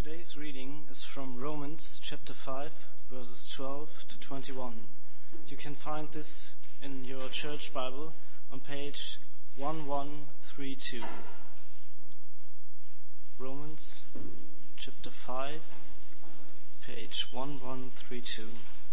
Today's reading is from Romans chapter 5, verses 12 to 21. You can find this in your church Bible on page 1132. Romans chapter 5, page 1132.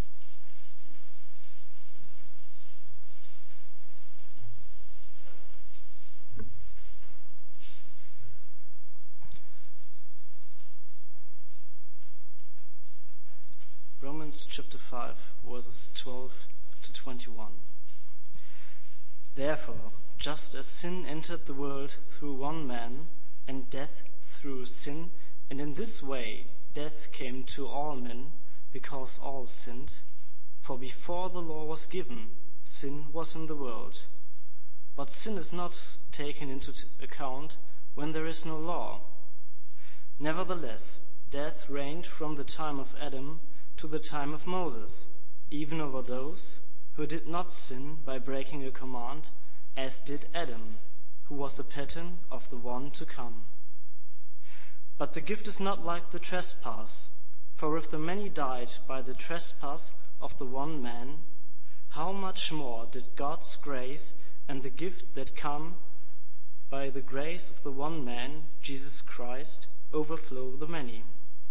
Romans chapter 5, verses 12 to 21. Therefore, just as sin entered the world through one man, and death through sin, and in this way death came to all men, because all sinned. For before the law was given, sin was in the world. But sin is not taken into account when there is no law. Nevertheless, death reigned from the time of Adam to the time of Moses, even over those who did not sin by breaking a command, as did Adam, who was a pattern of the one to come. But the gift is not like the trespass, for if the many died by the trespass of the one man, how much more did God's grace and the gift that come by the grace of the one man, Jesus Christ, overflow the many?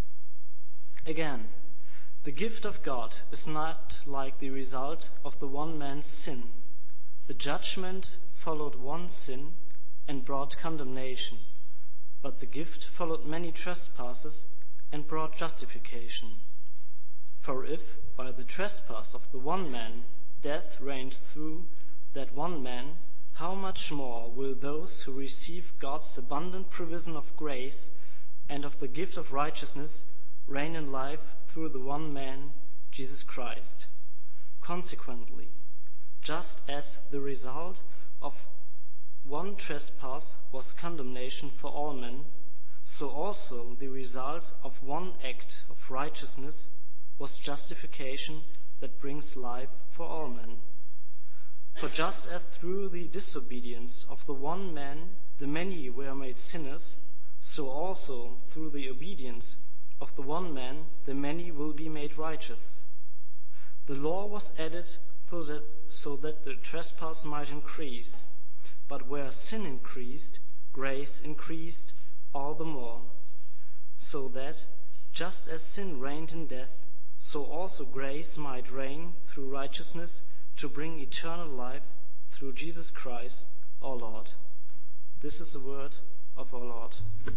Again, the gift of God is not like the result of the one man's sin. The judgment followed one sin and brought condemnation, but the gift followed many trespasses and brought justification. For if, by the trespass of the one man, death reigned through that one man, how much more will those who receive God's abundant provision of grace and of the gift of righteousness reign in life through the one man, Jesus Christ? Consequently, just as the result of one trespass was condemnation for all men, so also the result of one act of righteousness was justification that brings life for all men. For just as through the disobedience of the one man the many were made sinners, so also through the obedience of the one man the many will be made righteous. The law was added so that the trespass might increase, but where sin increased, grace increased all the more, so that just as sin reigned in death, so also grace might reign through righteousness to bring eternal life through Jesus Christ our Lord. This is the word of our Lord.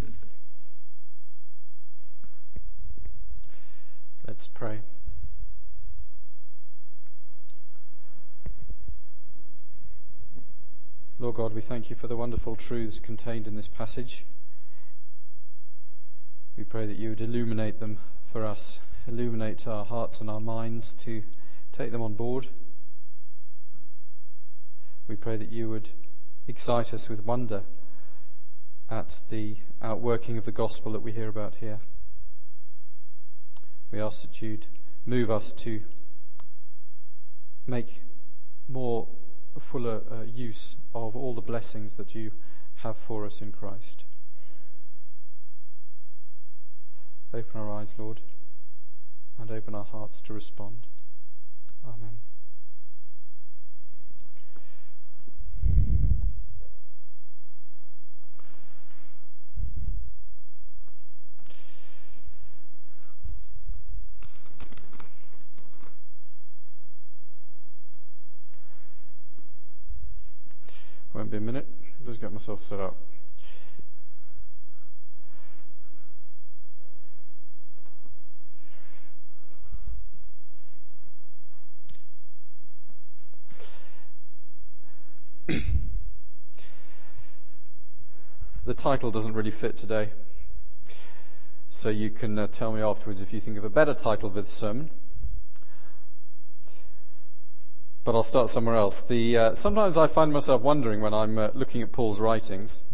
Let's pray. Lord God, we thank you for the wonderful truths contained in this passage. We pray that you would illuminate them for us, illuminate our hearts and our minds to take them on board. We pray that you would excite us with wonder at the outworking of the gospel that we hear about here. We ask that you'd move us to make more fuller use of all the blessings that you have for us in Christ. Open our eyes, Lord, and open our hearts to respond. Amen. Won't be a minute. Just get myself set up. The title doesn't really fit today, so you can tell me afterwards if you think of a better title for the sermon. But I'll start somewhere else. Sometimes I find myself wondering when I'm looking at Paul's writings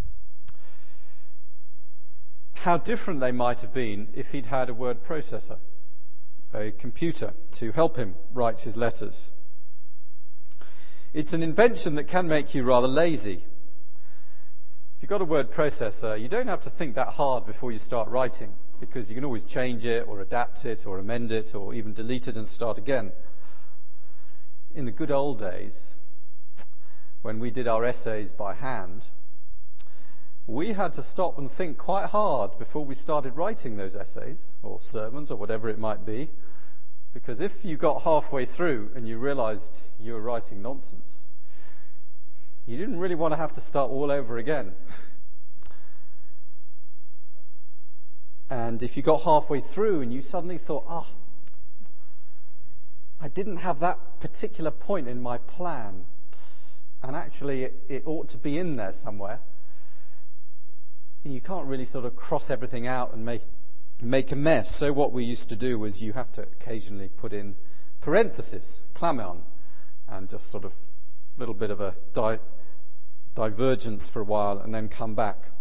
how different they might have been if he'd had a word processor, a computer, to help him write his letters. It's an invention that can make you rather lazy. If you've got a word processor, you don't have to think that hard before you start writing. because you can always change it or adapt it or amend it or even delete it and start again. In the good old days, when we did our essays by hand, we had to stop and think quite hard before we started writing those essays or sermons or whatever it might be, because if you got halfway through and you realized you were writing nonsense, you didn't really want to have to start all over again. And if you got halfway through and you suddenly thought, I didn't have that particular point in my plan, and actually it ought to be in there somewhere, you can't really sort of cross everything out and make a mess. So what we used to do was you have to occasionally put in parentheses, klammern, and just sort of a little bit of a divergence for a while and then come back.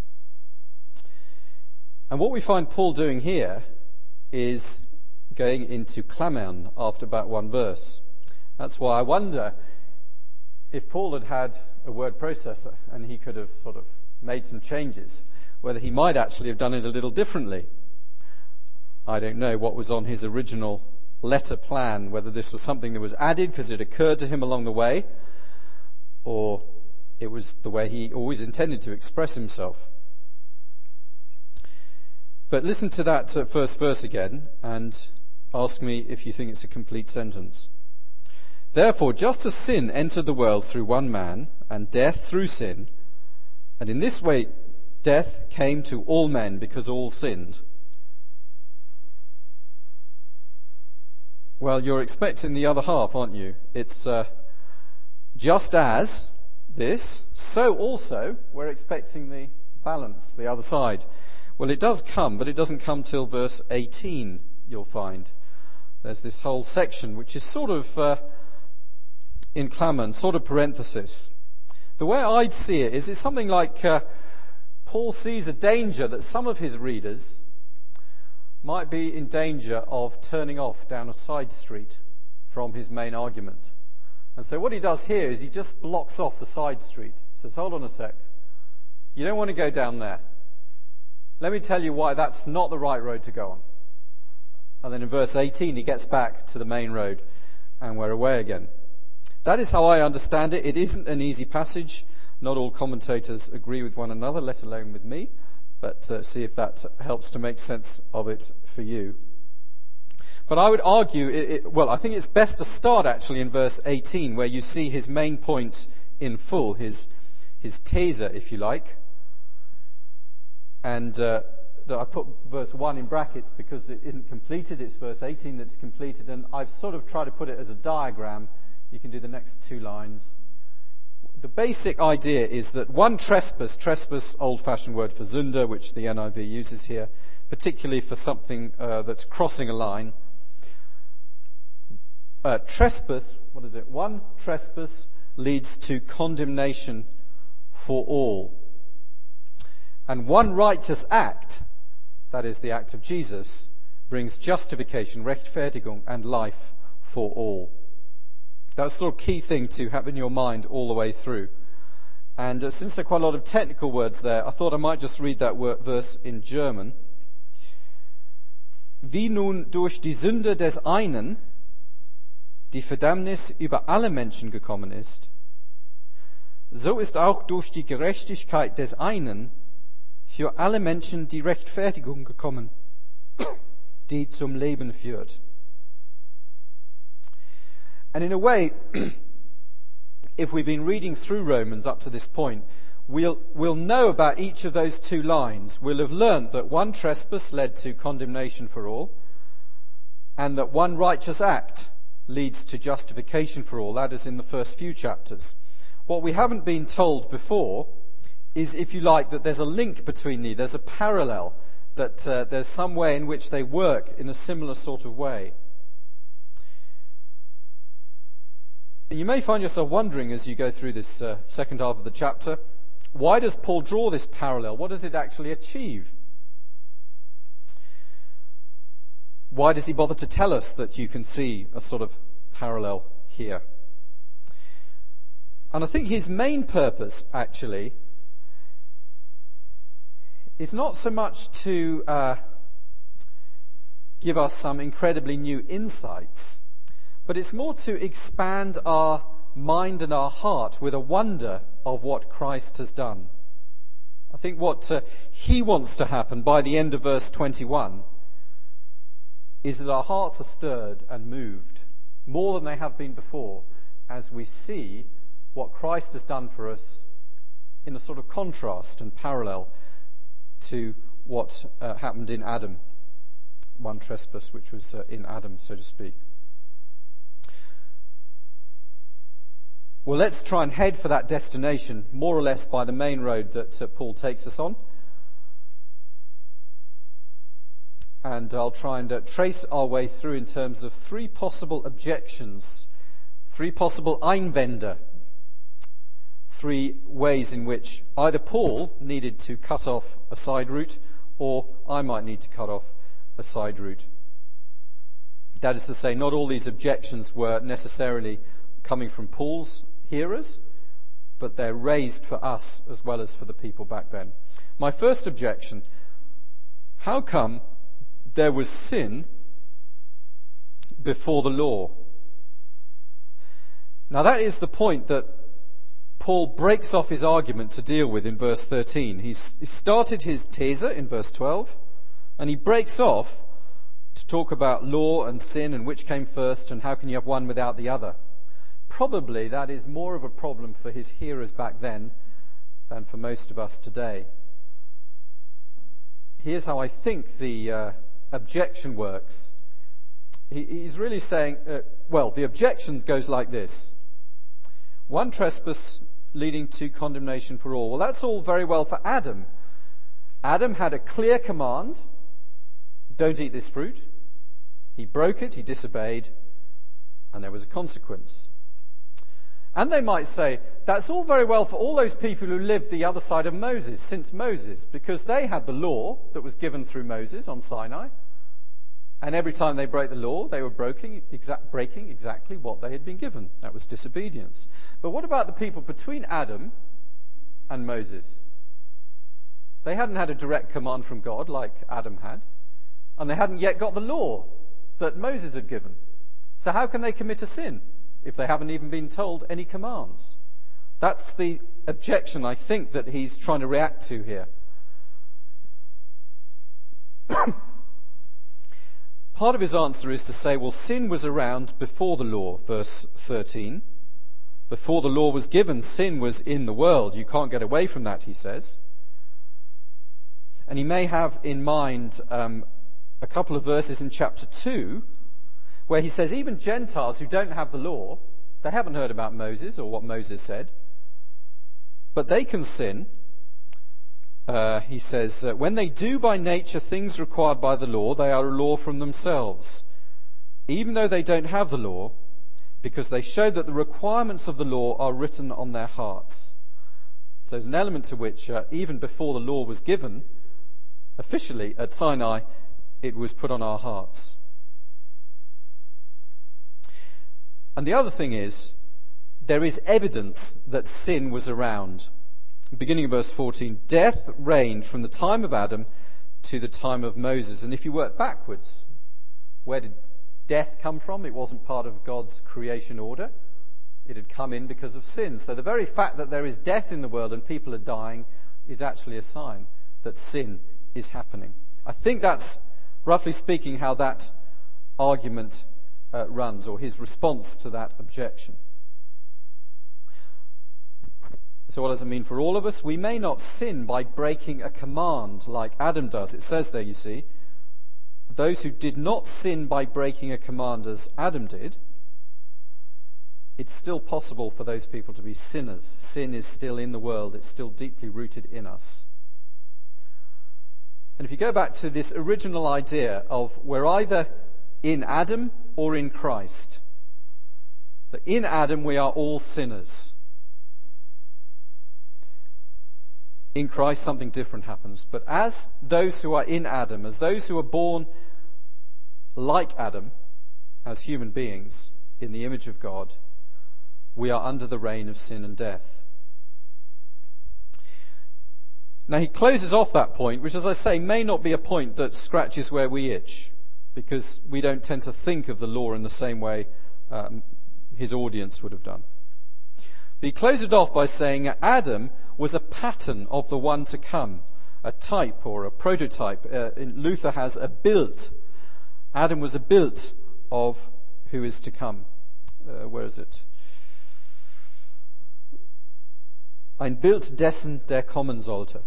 And what we find Paul doing here is going into klammern after about one verse. That's why I wonder if Paul had had a word processor and he could have sort of made some changes, whether he might actually have done it a little differently. I don't know what was on his original letter plan, whether this was something that was added because it occurred to him along the way, or it was the way he always intended to express himself. But listen to that first verse again and ask me if you think it's a complete sentence. Therefore, just as sin entered the world through one man, and death through sin, and in this way death came to all men because all sinned. Well, you're expecting the other half, aren't you? It's just as this, so also we're expecting the balance, the other side. Well, it does come, but it doesn't come till verse 18, you'll find. There's this whole section which is sort of in klammern, sort of parenthesis. The way I'd see it is it's something like Paul sees a danger that some of his readers might be in danger of turning off down a side street from his main argument. And so what he does here is he just blocks off the side street. He says, hold on a sec. You don't want to go down there. Let me tell you why that's not the right road to go on. And then in verse 18 he gets back to the main road and we're away again. That is how I understand it. It isn't an easy passage. Not all commentators agree with one another, let alone with me. But see if that helps to make sense of it for you. But I would argue, I think it's best to start actually in verse 18, where you see his main point in full, his these, if you like. And I put verse 1 in brackets because it isn't completed. It's verse 18 that's completed. And I've sort of tried to put it as a diagram. You can do the next two lines. The basic idea is that one trespass, old-fashioned word for Sünde, which the NIV uses here, particularly for something that's crossing a line. Trespass, one trespass leads to condemnation for all. And one righteous act, that is the act of Jesus, brings justification, Rechtfertigung, and life for all. That's the sort of key thing to have in your mind all the way through. And since there are quite a lot of technical words there, I thought I might just read that verse in German. Wie nun durch die Sünde des einen die Verdammnis über alle Menschen gekommen ist, so ist auch durch die Gerechtigkeit des einen für alle Menschen die Rechtfertigung gekommen, die zum Leben führt. And in a way, if we've been reading through Romans up to this point, we'll know about each of those two lines. We'll have learned that one trespass led to condemnation for all, and that one righteous act leads to justification for all. That is in the first few chapters. What we haven't been told before is, if you like, that there's a link between these. There's a parallel, that there's some way in which they work in a similar sort of way. You may find yourself wondering as you go through this second half of the chapter, why does Paul draw this parallel? What does it actually achieve? Why does he bother to tell us that you can see a sort of parallel here? And I think his main purpose, actually, is not so much to give us some incredibly new insights, but it's more to expand our mind and our heart with a wonder of what Christ has done. I think what he wants to happen by the end of verse 21 is that our hearts are stirred and moved more than they have been before as we see what Christ has done for us in a sort of contrast and parallel to what happened in Adam. One trespass which was in Adam, so to speak. Well, let's try and head for that destination, more or less by the main road that Paul takes us on. And I'll try and trace our way through in terms of three possible objections, three possible Einwände, three ways in which either Paul needed to cut off a side route or I might need to cut off a side route. That is to say, not all these objections were necessarily coming from Paul's hearers, but they're raised for us as well as for the people back then. My first objection: how come there was sin before the law? Now that is the point that Paul breaks off his argument to deal with in verse 13. He started his These in verse 12, and he breaks off to talk about law and sin and which came first and how can you have one without the other. Probably that is more of a problem for his hearers back then than for most of us today. Here's how I think the objection works. He's really saying, the objection goes like this. One trespass leading to condemnation for all. Well, that's all very well for Adam. Adam had a clear command: don't eat this fruit. He broke it, he disobeyed, and there was a consequence. And they might say, that's all very well for all those people who lived the other side of Moses, since Moses, because they had the law that was given through Moses on Sinai, and every time they broke the law, they were breaking exactly what they had been given. That was disobedience. But what about the people between Adam and Moses? They hadn't had a direct command from God like Adam had, and they hadn't yet got the law that Moses had given. So how can they commit a sin if they haven't even been told any commands? That's the objection I think that he's trying to react to here. Part of his answer is to say, well, sin was around before the law, verse 13. Before the law was given, sin was in the world. You can't get away from that, he says. And he may have in mind a couple of verses in chapter 2 where he says even Gentiles who don't have the law, they haven't heard about Moses or what Moses said, but they can sin. He says, when they do by nature things required by the law, they are a law from themselves, even though they don't have the law, because they show that the requirements of the law are written on their hearts. So there's an element to which, even before the law was given, officially at Sinai, it was put on our hearts. And the other thing is, there is evidence that sin was around. Beginning of verse 14, death reigned from the time of Adam to the time of Moses. And if you work backwards, where did death come from? It wasn't part of God's creation order. It had come in because of sin. So the very fact that there is death in the world and people are dying is actually a sign that sin is happening. I think that's, roughly speaking, how that argument runs, or his response to that objection. So what does it mean for all of us? We may not sin by breaking a command like Adam does. It says there, you see, those who did not sin by breaking a command as Adam did, it's still possible for those people to be sinners. Sin is still in the world. It's still deeply rooted in us. And if you go back to this original idea of we're either in Adam or in Christ, that in Adam we are all sinners. In Christ something different happens. But as those who are in Adam, as those who are born like Adam, as human beings in the image of God, we are under the reign of sin and death. Now he closes off that point, which, as I say, may not be a point that scratches where we itch. because we don't tend to think of the law in the same way his audience would have done. But he closed it off by saying Adam was a pattern of the one to come, a type or a prototype. Luther has a Bild. Adam was a Bild of who is to come. Where is it? Ein Bild dessen, der kommen sollte.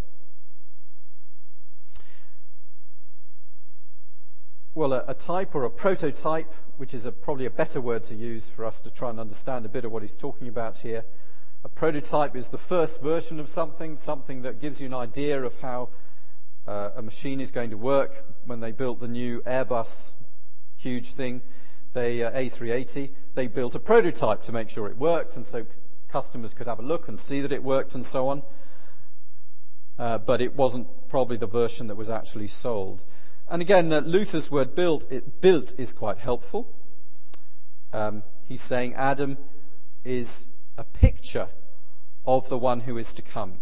Well, a type or a prototype, which is probably a better word to use for us to try and understand a bit of what he's talking about here. A prototype is the first version of something that gives you an idea of how a machine is going to work. When they built the new Airbus huge thing, A380, they built a prototype to make sure it worked, and so customers could have a look and see that it worked and so on. But it wasn't probably the version that was actually sold. And again, Luther's word built is quite helpful. He's saying Adam is a picture of the one who is to come.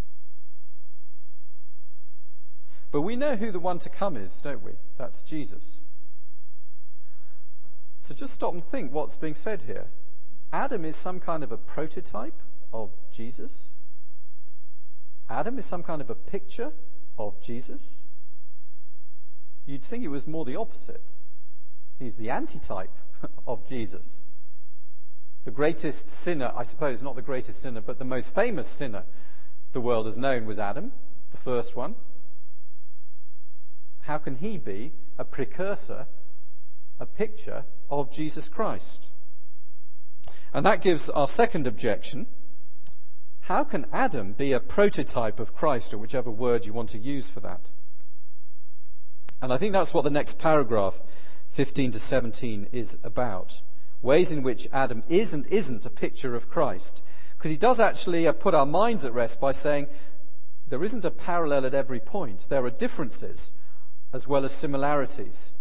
But we know who the one to come is, don't we? That's Jesus. So just stop and think what's being said here. Adam is some kind of a prototype of Jesus. Adam is some kind of a picture of Jesus. You'd think it was more the opposite. He's the antitype of Jesus. The greatest sinner, I suppose, not the greatest sinner, but the most famous sinner the world has known was Adam, the first one. How can he be a precursor, a picture of Jesus Christ? And that gives our second objection. How can Adam be a prototype of Christ, or whichever word you want to use for that? And I think that's what the next paragraph, 15 to 17, is about. Ways in which Adam is and isn't a picture of Christ. Because he does actually put our minds at rest by saying there isn't a parallel at every point. There are differences as well as similarities.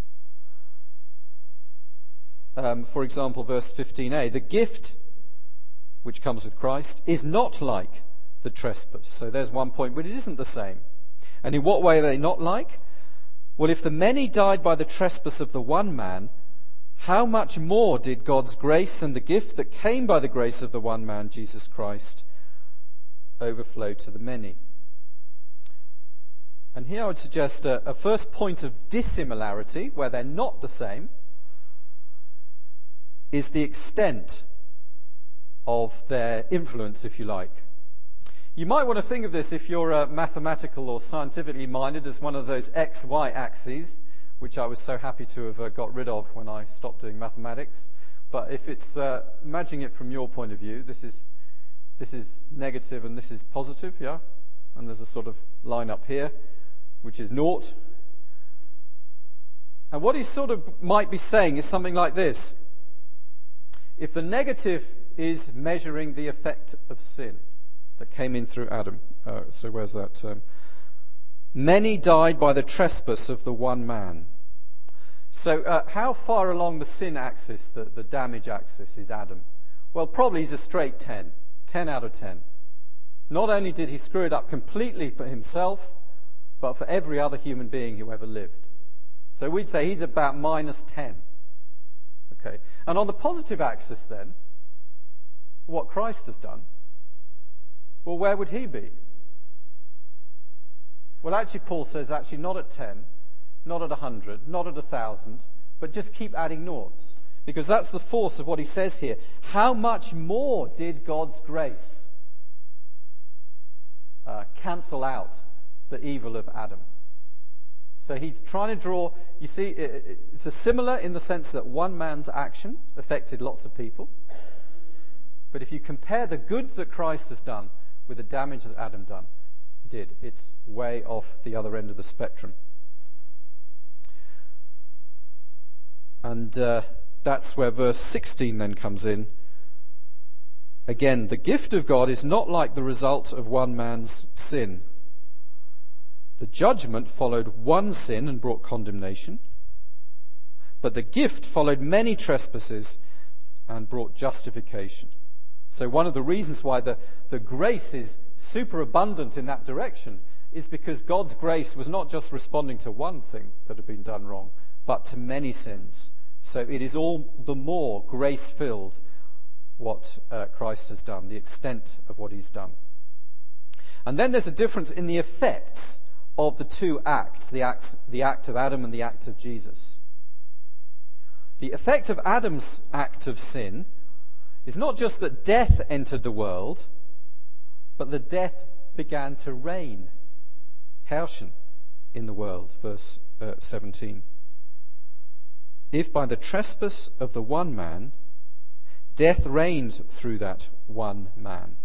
For example, verse 15a, the gift which comes with Christ is not like the trespass. So there's one point, but it isn't the same. And in what way are they not like? Well, if the many died by the trespass of the one man, how much more did God's grace and the gift that came by the grace of the one man, Jesus Christ, overflow to the many? And here I would suggest a first point of dissimilarity, where they're not the same, is the extent of their influence, if you like. You might want to think of this, if you're mathematical or scientifically minded, as one of those XY axes, which I was so happy to have got rid of when I stopped doing mathematics. But if it's imagining it from your point of view, this is negative and this is positive, yeah? And there's a sort of line up here, which is naught. And what he sort of might be saying is something like this. If the negative is measuring the effect of sin that came in through Adam. So where's that? Many died by the trespass of the one man. So how far along the sin axis, the damage axis, is Adam? Well, probably he's a straight 10. 10 out of 10. Not only did he screw it up completely for himself, but for every other human being who ever lived. So we'd say he's about minus 10. Okay. And on the positive axis then, what Christ has done, well, where would he be? Well, actually, Paul says, not at 10, not at 100, not at 1,000, but just keep adding noughts. Because that's the force of what he says here. How much more did God's grace cancel out the evil of Adam? So he's trying to draw, you see, it's a similar in the sense that one man's action affected lots of people. But if you compare the good that Christ has done with the damage that Adam did, it's way off the other end of the spectrum. And that's where verse 16 then comes in. Again, the gift of God is not like the result of one man's sin. The judgment followed one sin and brought condemnation, but the gift followed many trespasses and brought justification. So one of the reasons why the grace is superabundant in that direction is because God's grace was not just responding to one thing that had been done wrong, but to many sins. So it is all the more grace-filled what Christ has done, the extent of what he's done. And then there's a difference in the effects of the two acts, the act of Adam and the act of Jesus. The effect of Adam's act of sin is not just that death entered the world, but that death began to reign, herrschen, in the world. Verse 17. If by the trespass of the one man, death reigned through that one man.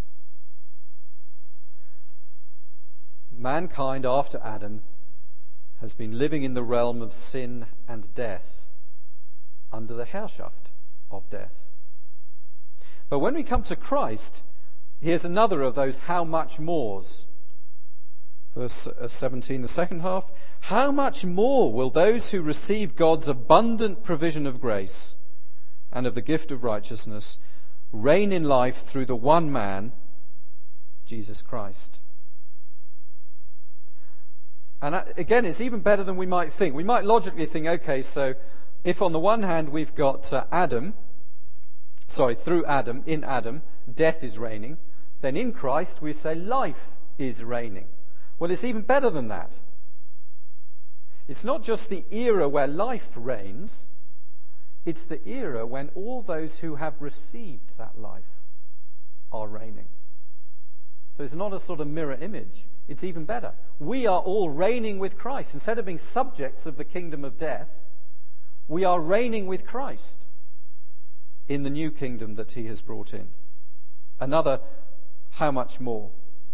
Mankind after Adam has been living in the realm of sin and death, under the Herrschaft of death. But when we come to Christ, here's another of those how much mores. Verse 17, the second half. How much more will those who receive God's abundant provision of grace and of the gift of righteousness reign in life through the one man, Jesus Christ? And again, it's even better than we might think. We might logically think, okay, so if on the one hand we've got through Adam, in Adam, death is reigning, then in Christ we say life is reigning. Well, it's even better than that. It's not just the era where life reigns, it's the era when all those who have received that life are reigning. So it's not a sort of mirror image. It's even better. We are all reigning with Christ. Instead of being subjects of the kingdom of death, we are reigning with Christ in the new kingdom that he has brought in. Another, how much more?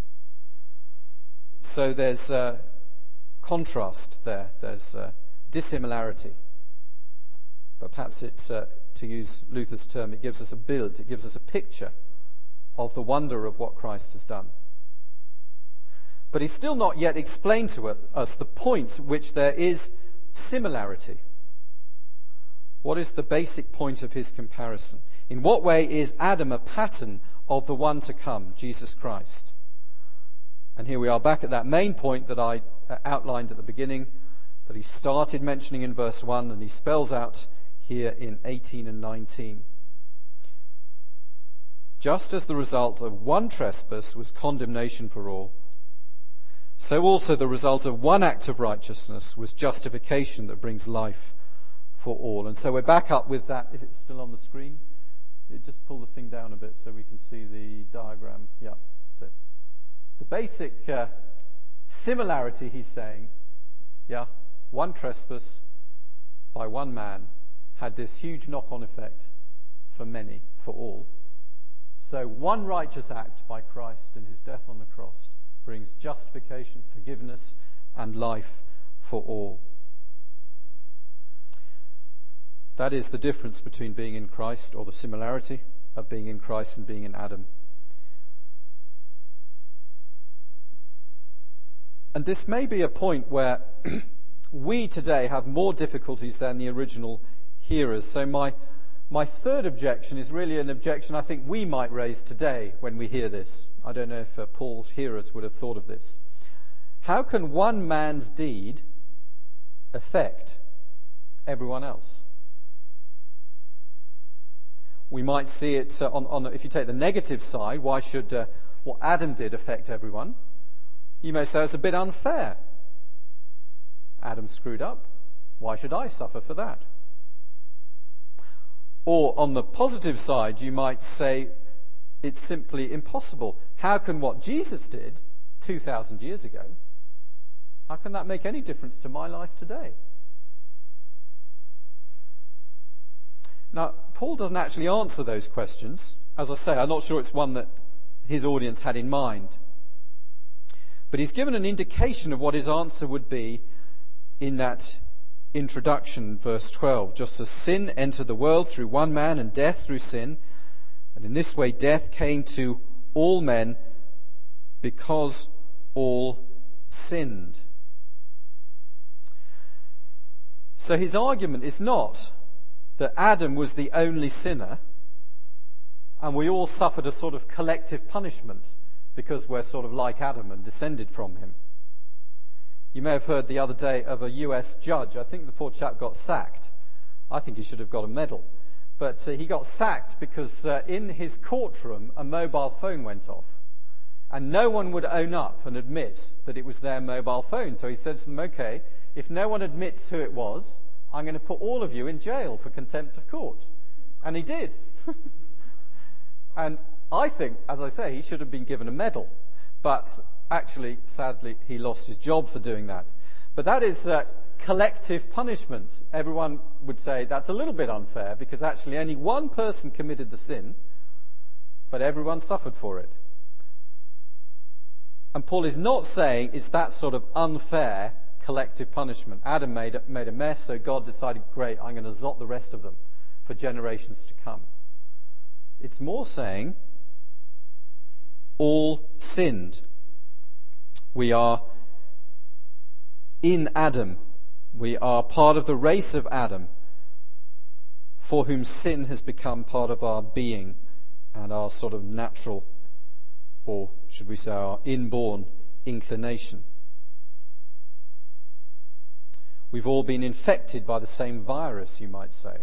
So there's contrast there. There's dissimilarity. But perhaps it's, to use Luther's term, it gives us a build, it gives us a picture of the wonder of what Christ has done. But he's still not yet explained to us the point at which there is similarity. What is the basic point of his comparison? In what way is Adam a pattern of the one to come, Jesus Christ? And here we are back at that main point that I outlined at the beginning, that he started mentioning in verse 1 and he spells out here in 18 and 19. Just as the result of one trespass was condemnation for all, so also the result of one act of righteousness was justification that brings life for all. And so we're back up with that. If it's still on the screen, just pull the thing down a bit so we can see the diagram. Yeah, that's it. The basic similarity, he's saying, one trespass by one man had this huge knock-on effect for many, for all. So one righteous act by Christ and his death on the cross brings justification, forgiveness, and life for all. That is the difference between being in Christ, or the similarity of being in Christ and being in Adam. And this may be a point where we today have more difficulties than the original hearers. So my third objection is really an objection I think we might raise today when we hear this. I don't know if Paul's hearers would have thought of this. How can one man's deed affect everyone else? We might see it if you take the negative side, why should what Adam did affect everyone? You may say it's a bit unfair. Adam screwed up. Why should I suffer for that? Or on the positive side, you might say it's simply impossible. How can what Jesus did 2,000 years ago, how can that make any difference to my life today? Now, Paul doesn't actually answer those questions. As I say, I'm not sure it's one that his audience had in mind. But he's given an indication of what his answer would be in that introduction, verse 12. Just as sin entered the world through one man and death through sin, and in this way death came to all men because all sinned. So his argument is not that Adam was the only sinner and we all suffered a sort of collective punishment because we're sort of like Adam and descended from him. You may have heard the other day of a US judge. I think the poor chap got sacked. I think he should have got a medal. But he got sacked because in his courtroom a mobile phone went off. And no one would own up and admit that it was their mobile phone. So he said to them, okay, if no one admits who it was, I'm going to put all of you in jail for contempt of court. And he did. And I think, as I say, he should have been given a medal. But actually, sadly, he lost his job for doing that. But that is collective punishment. Everyone would say that's a little bit unfair because actually only one person committed the sin, but everyone suffered for it. And Paul is not saying it's that sort of unfair collective punishment. Adam made a mess, so God decided, great, I'm going to zot the rest of them for generations to come. It's more saying all sinned. We are in Adam. We are part of the race of Adam, for whom sin has become part of our being and our sort of natural, or should we say our inborn inclination. We've all been infected by the same virus, you might say.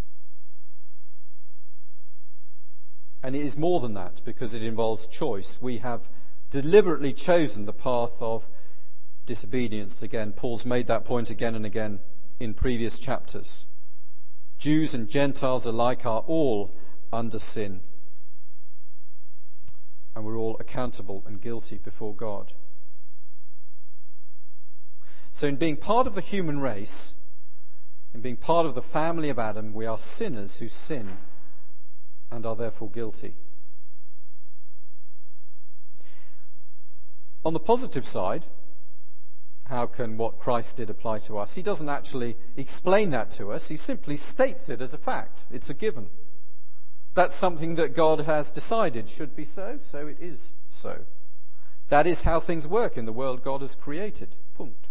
And it is more than that because it involves choice. We have deliberately chosen the path of disobedience. Again, Paul's made that point again and again in previous chapters. Jews and Gentiles alike are all under sin. And we're all accountable and guilty before God. So in being part of the human race, in being part of the family of Adam, we are sinners who sin and are therefore guilty. On the positive side, how can what Christ did apply to us? He doesn't actually explain that to us. He simply states it as a fact. It's a given. That's something that God has decided should be so, so it is so. That is how things work in the world God has created. Punct.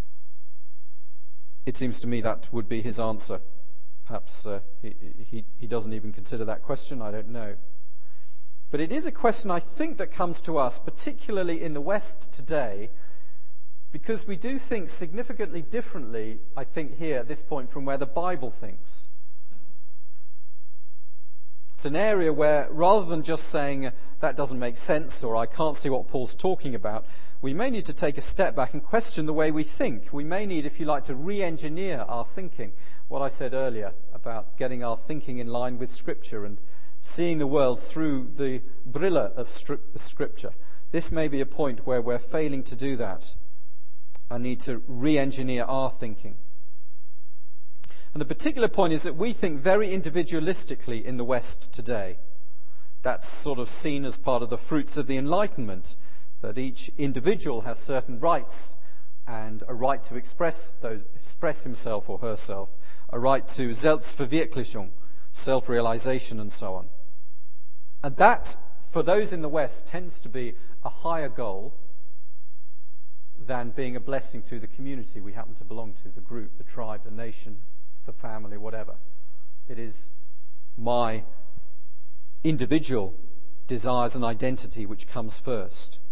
It seems to me that would be his answer. Perhaps he doesn't even consider that question, I don't know. But it is a question, I think, that comes to us, particularly in the West today, because we do think significantly differently, I think, here at this point from where the Bible thinks. It's an area where, rather than just saying, that doesn't make sense, or I can't see what Paul's talking about, we may need to take a step back and question the way we think. We may need, if you like, to re-engineer our thinking. What I said earlier about getting our thinking in line with Scripture and seeing the world through the brille of Scripture. This may be a point where we're failing to do that. I need to re-engineer our thinking. And the particular point is that we think very individualistically in the West today. That's sort of seen as part of the fruits of the Enlightenment, that each individual has certain rights and a right to express himself or herself, a right to Selbstverwirklichung, self-realization and so on. And that, for those in the West, tends to be a higher goal than being a blessing to the community we happen to belong to, the group, the tribe, the nation, the family, whatever. It is my individual desires and identity which comes first.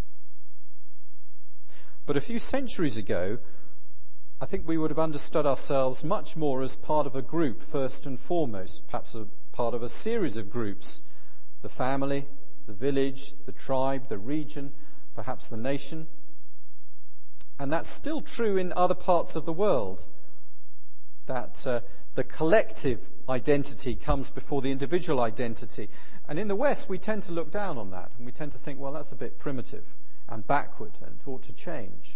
But a few centuries ago, I think we would have understood ourselves much more as part of a group, first and foremost, perhaps a part of a series of groups. The family, the village, the tribe, the region, perhaps the nation. And that's still true in other parts of the world, that the collective identity comes before the individual identity. And in the West, we tend to look down on that, and we tend to think, well, that's a bit primitive and backward and ought to change.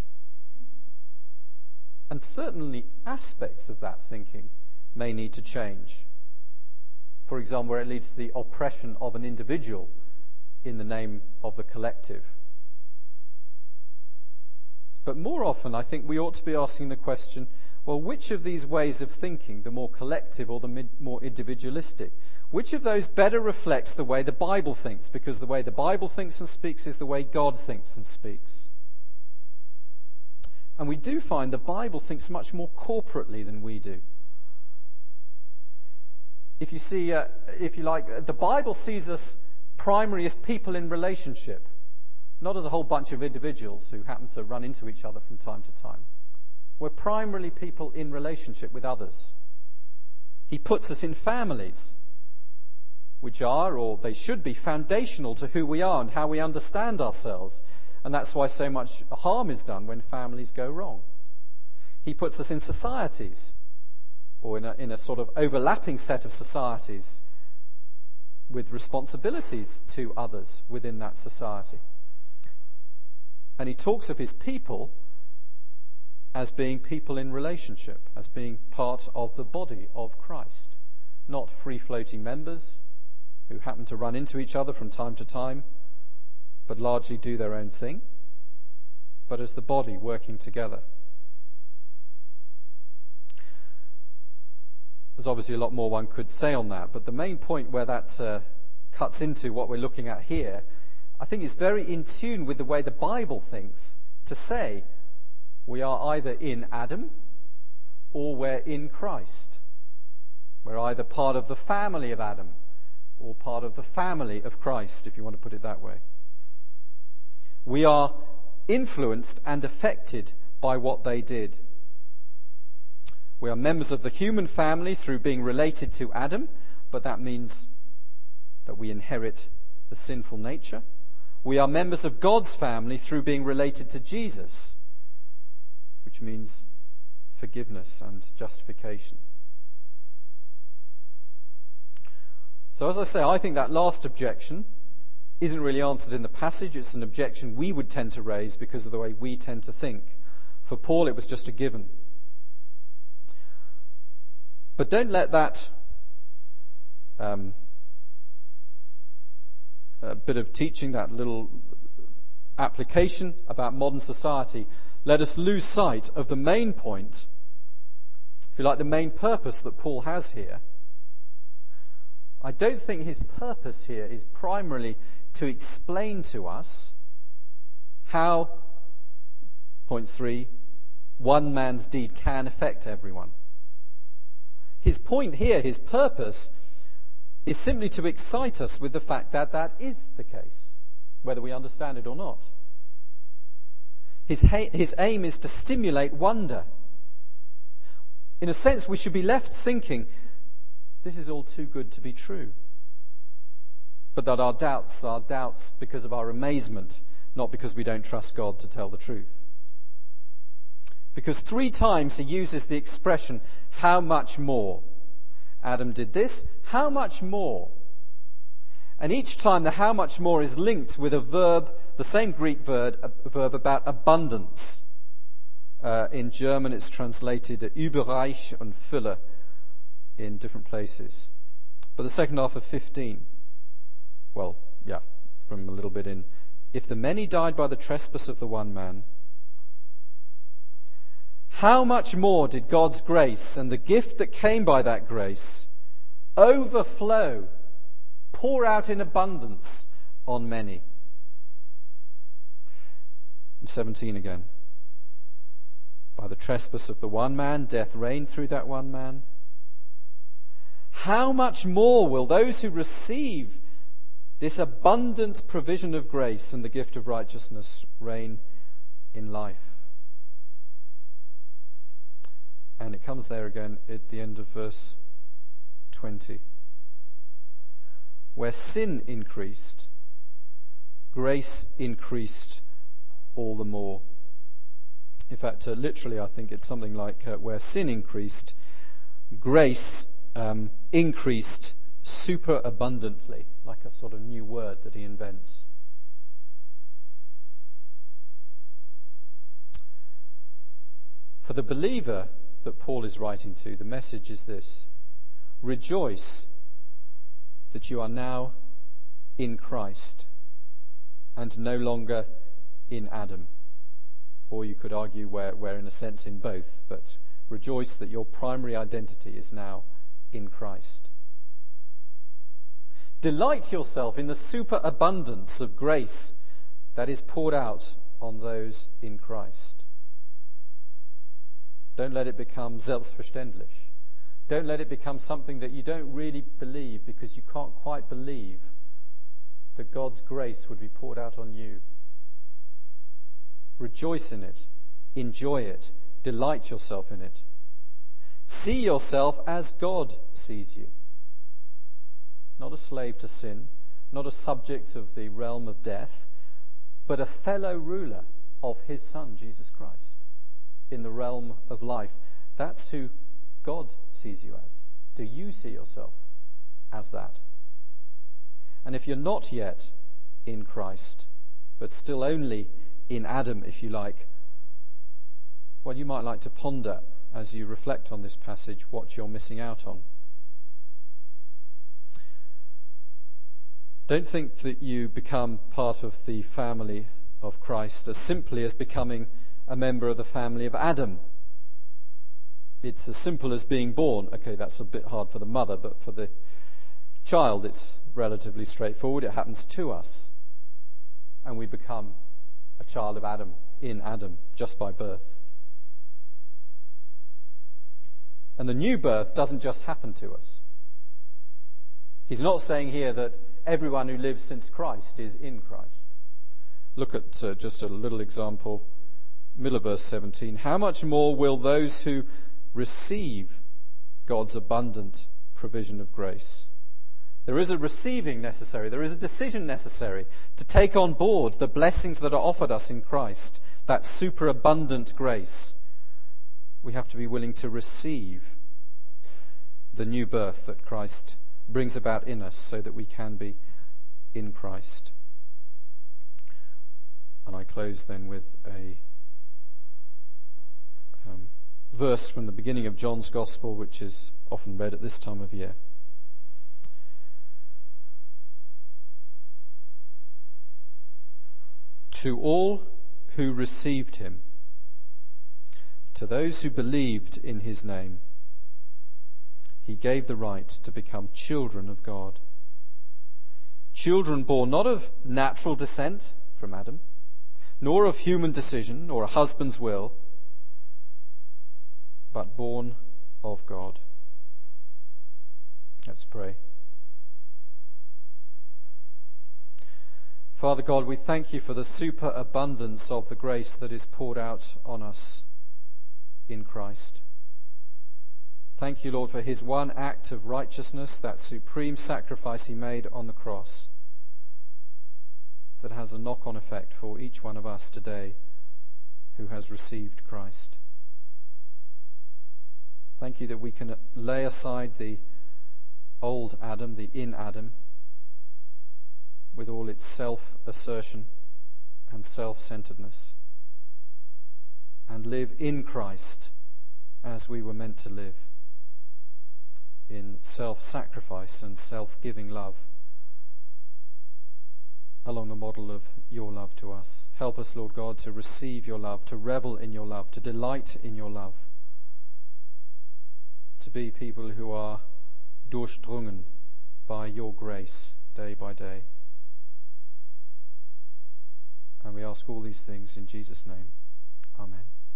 And certainly aspects of that thinking may need to change. For example, where it leads to the oppression of an individual in the name of the collective. But more often, I think we ought to be asking the question, well, which of these ways of thinking, the more collective or the more individualistic, which of those better reflects the way the Bible thinks? Because the way the Bible thinks and speaks is the way God thinks and speaks. And we do find the Bible thinks much more corporately than we do. If you see, if you like, the Bible sees us primarily as people in relationship. not as a whole bunch of individuals who happen to run into each other from time to time. We're primarily people in relationship with others. He puts us in families, which are, or they should be, foundational to who we are and how we understand ourselves. And that's why so much harm is done when families go wrong. He puts us in societies, or in a sort of overlapping set of societies with responsibilities to others within that society. And he talks of his people as being people in relationship, as being part of the body of Christ, not free-floating members who happen to run into each other from time to time, but largely do their own thing, but as the body working together. There's obviously a lot more one could say on that, but the main point where that cuts into what we're looking at here, I think is very in tune with the way the Bible thinks to say we are either in Adam or we're in Christ. We're either part of the family of Adam or part of the family of Christ, if you want to put it that way. We are influenced and affected by what they did. We are members of the human family through being related to Adam, but that means that we inherit the sinful nature. We are members of God's family through being related to Jesus, which means forgiveness and justification. So as I say, I think that last objection isn't really answered in the passage. It's an objection we would tend to raise because of the way we tend to think. For Paul, it was just a given. But don't let that bit of teaching, that little application about modern society, let us lose sight of the main point, if you like, the main purpose that Paul has here. I don't think his purpose here is primarily to explain to us how, point 3, one man's deed can affect everyone. His point here, his purpose, is simply to excite us with the fact that that is the case, whether we understand it or not. His aim is to stimulate wonder. In a sense, we should be left thinking, this is all too good to be true. But that our doubts are doubts because of our amazement, not because we don't trust God to tell the truth. Because 3 times he uses the expression, how much more? Adam did this, how much more? And each time the how much more is linked with a verb, the same Greek verb about abundance. In German it's translated überreich and Fülle in different places. But the second half of 15, from a little bit in, if the many died by the trespass of the one man, how much more did God's grace and the gift that came by that grace overflow, pour out in abundance on many? 17 again. By the trespass of the one man, death reigned through that one man. How much more will those who receive this abundant provision of grace and the gift of righteousness reign in life? And it comes there again at the end of verse 20. Where sin increased, grace increased all the more. In fact, literally, I think it's something like where sin increased, grace increased super abundantly, like a sort of new word that he invents. For the believer that Paul is writing to, the message is this: rejoice that you are now in Christ and no longer in Adam. Or you could argue we're in a sense in both, but rejoice that your primary identity is now in Christ. Delight yourself in the superabundance of grace that is poured out on those in Christ. Don't let it become selbstverständlich. Don't let it become something that you don't really believe because you can't quite believe that God's grace would be poured out on you rejoice in it, enjoy it, delight yourself in it. See yourself as God sees you. Not a slave to sin, not a subject of the realm of death, but a fellow ruler of his Son, Jesus Christ, in the realm of life. That's who God sees you as. Do you see yourself as that? And if you're not yet in Christ, but still only in Adam, if you like, well, you might like to ponder as you reflect on this passage what you're missing out on. Don't think that you become part of the family of Christ as simply as becoming a member of the family of Adam. It's as simple as being born. Okay, that's a bit hard for the mother, but for the child it's relatively straightforward. It happens to us. And we become a child of Adam, in Adam, just by birth. And the new birth doesn't just happen to us. He's not saying here that everyone who lives since Christ is in Christ. Look at just a little example, middle of verse 17. How much more will those who receive God's abundant provision of grace? There is a receiving necessary. There is a decision necessary to take on board the blessings that are offered us in Christ, that superabundant grace. We have to be willing to receive the new birth that Christ brings about in us so that we can be in Christ. And I close then with a verse from the beginning of John's Gospel, which is often read at this time of year. To all who received him, to those who believed in his name, he gave the right to become children of God. Children born not of natural descent from Adam, nor of human decision or a husband's will, but born of God. Let's pray. Father God, we thank you for the superabundance of the grace that is poured out on us in Christ. Thank you, Lord, for his one act of righteousness, that supreme sacrifice he made on the cross, that has a knock-on effect for each one of us today who has received Christ. Thank you that we can lay aside the old Adam, the in Adam, with all its self-assertion and self-centeredness, and live in Christ as we were meant to live, in self-sacrifice and self-giving love, along the model of your love to us. Help us, Lord God, to receive your love, to revel in your love, to delight in your love, to be people who are durchdrungen by your grace day by day. And we ask all these things in Jesus' name. Amen.